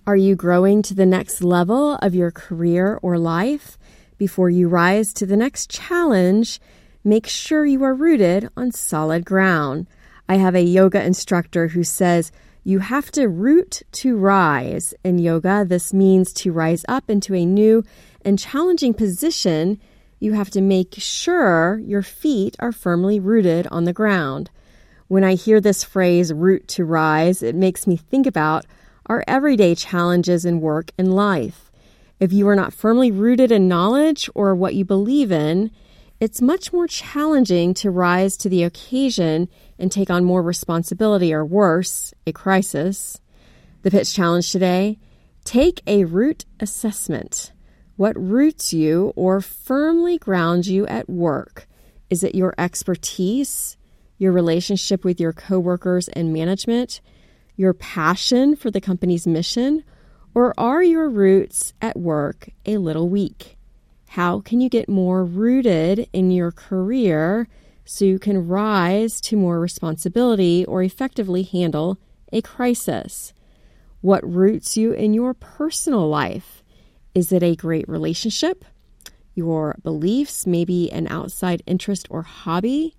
Are you growing to the next level of your career or life? Before you rise to the next challenge, make sure you are rooted on solid ground. I have a yoga instructor who says you have to root to rise. In yoga, this means to rise up into a new and challenging position. You have to make sure your feet are firmly rooted on the ground. When I hear this phrase, root to rise, it makes me think about our everyday challenges in work and life. If you are not firmly rooted in knowledge or what you believe in, it's much more challenging to rise to the occasion and take on more responsibility or worse, a crisis. The pitch challenge today, take a root assessment. What roots you or firmly grounds you at work? Is it your expertise, your relationship with your coworkers and management, your passion for the company's mission, or are your roots at work a little weak? How can you get more rooted in your career so you can rise to more responsibility or effectively handle a crisis? What roots you in your personal life? Is it a great relationship? Your beliefs, maybe an outside interest or hobby?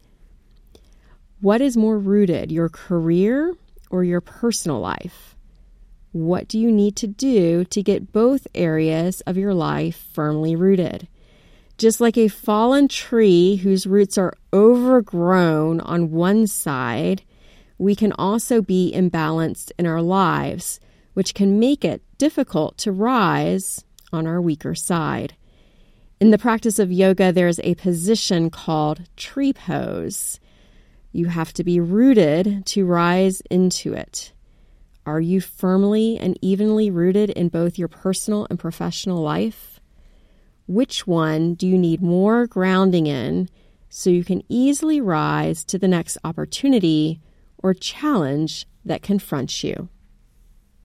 What is more rooted, your career or your personal life? What do you need to do to get both areas of your life firmly rooted? Just like a fallen tree whose roots are overgrown on one side, we can also be imbalanced in our lives, which can make it difficult to rise on our weaker side. In the practice of yoga, there's a position called tree pose. You have to be rooted to rise into it. Are you firmly and evenly rooted in both your personal and professional life? Which one do you need more grounding in so you can easily rise to the next opportunity or challenge that confronts you?